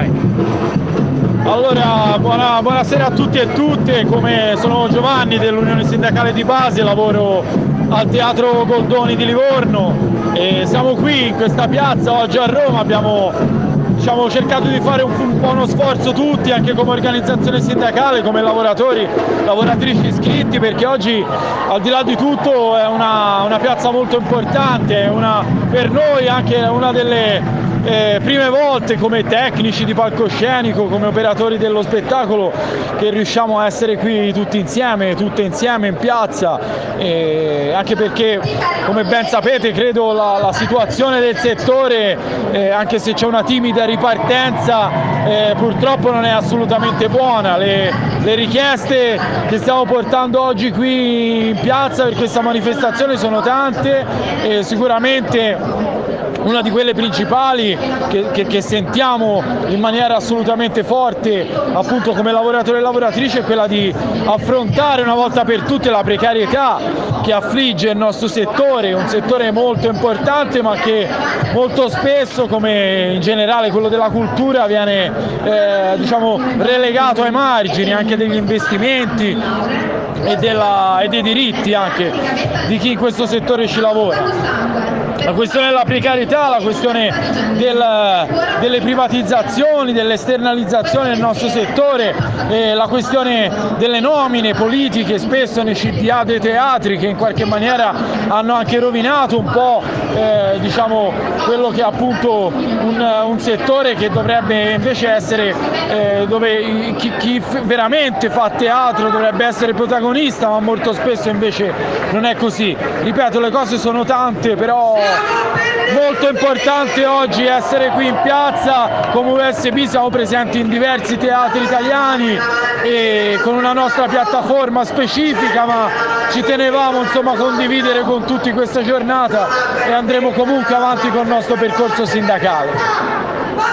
Allora, buonasera a tutti e tutte, sono Giovanni dell'Unione Sindacale di Base, lavoro al Teatro Goldoni di Livorno e siamo qui in questa piazza oggi a Roma. Abbiamo cercato di fare un po' uno sforzo tutti, anche come organizzazione sindacale, come lavoratori, lavoratrici iscritti, perché oggi al di là di tutto è una piazza molto importante, per noi anche una delle prime volte come tecnici di palcoscenico, come operatori dello spettacolo, che riusciamo a essere qui tutte insieme in piazza, anche perché, come ben sapete, credo la situazione del settore, anche se c'è una timida ripartenza, purtroppo non è assolutamente buona. Le richieste che stiamo portando oggi qui in piazza per questa manifestazione sono tante, sicuramente una di quelle principali che sentiamo in maniera assolutamente forte, appunto come lavoratori e lavoratrici, è quella di affrontare una volta per tutte la precarietà che affligge il nostro settore, un settore molto importante ma che molto spesso, come in generale quello della cultura, viene relegato ai margini anche degli investimenti e dei diritti anche di chi in questo settore ci lavora. La questione della precarietà, la questione delle privatizzazioni, delle esternalizzazioni del nostro settore, la questione delle nomine politiche spesso nei CDA dei teatri, che in qualche maniera hanno anche rovinato un po' quello che è appunto un settore che dovrebbe invece essere dove chi veramente fa teatro dovrebbe essere protagonista, ma molto spesso invece non è così. Ripeto, le cose sono tante, però molto importante oggi essere qui in piazza. Come USB siamo presenti in diversi teatri italiani e con una nostra piattaforma specifica, ma ci tenevamo a condividere con tutti questa giornata e andremo comunque avanti con il nostro percorso sindacale.